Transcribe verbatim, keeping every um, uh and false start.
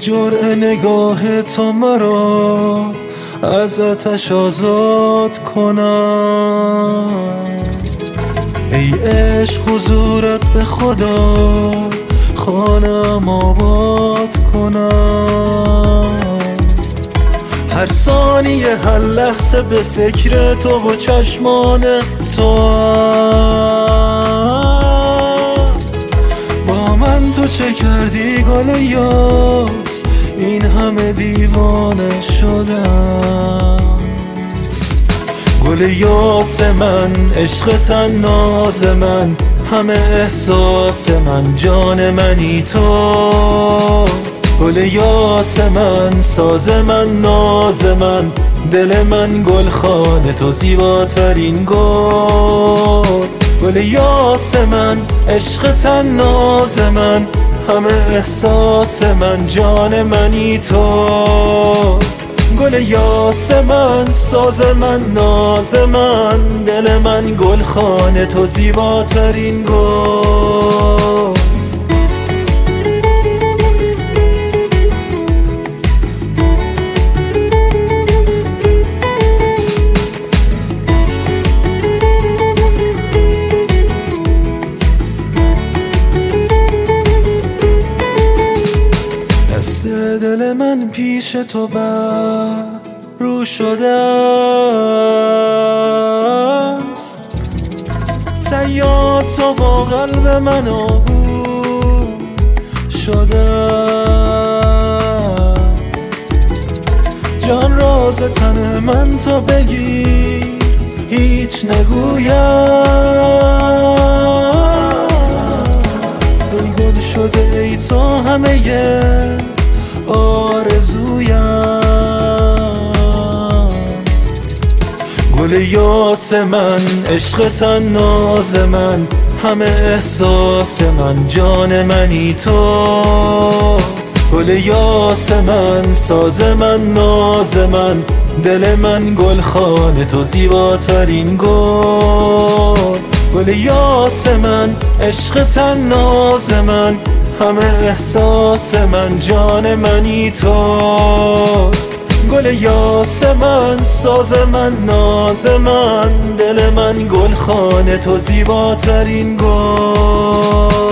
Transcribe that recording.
جرعه نگاه تو مرا از آتش آزاد کنم. ای عشق حضورت به خدا خانم آباد کنم. هر ثانیه هر لحظه به فکر تو و چشمان تو با من تو چه کردی گل یاس این همه دیوانه شدم. گل یاس من عشق تن ناز من همه احساس من جان منی تو. گل یاس من ساز من ناز من دل من گل خانه تو زیباترین گل. گل یاس من عشق تن ناز من همه احساس من جان منی تو. گل یاس من ساز من ناز من دل من گل خانه تو زیباترین گل. دل من پیش تو بر رو شده است. صیاد تو با قلب من آهو شده است. جان راز تن من تو بگیر هیچ نگویم. ای گل شده ای تو همه آرزویم. گل یاس من عشق تن ناز من همه احساس من جان منی تو. گل یاس من ساز من ناز من دل من گل خانه تو زیباترین گل. گل یاس من عشق تن ناز من همه احساس من جان منی تو. گل یاس من ساز من ناز من دل من گل خانه تو زیباترین گل.